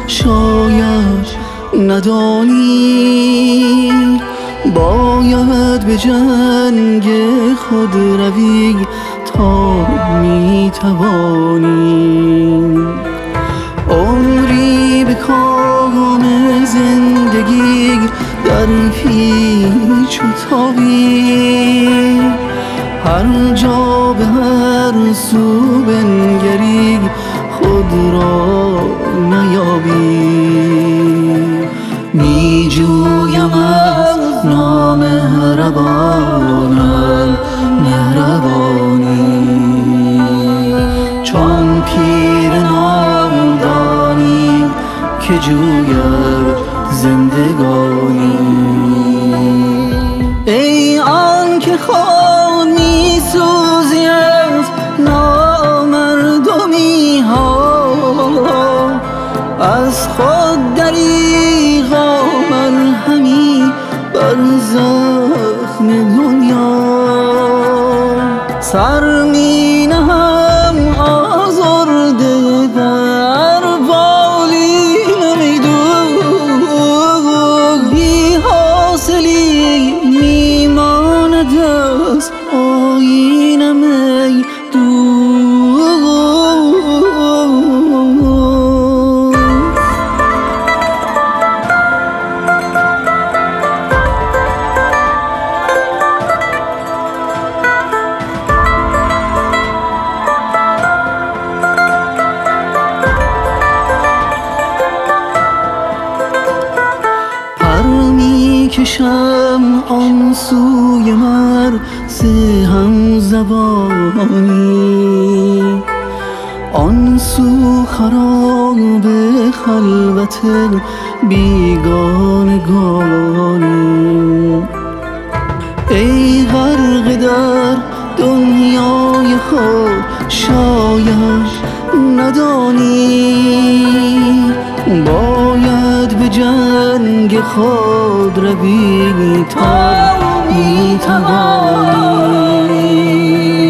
شاید ندانی باید به جنگ خود روی تا میتوانی عمری به کام زندگی در پیچ و تابی هر جا به هر سو بنگری خود را نیابی می جویم از نامهربانم مهربانی چون پیر نامدانی که جوید زندگانی ای آن که خود می سوزی از نامردمی ها از خود دریغا مرهمی بر زخم دنیا سر می نهم آزرده در بالین میدون بی حاصلی میماند از آیین میدون کشم آن سوی مرز هم زبانی آن سو خراب خلوت بیگانگانی ای غرق در دنیای خود شاید ندانی باید به جنگ خود روی تا میتوانی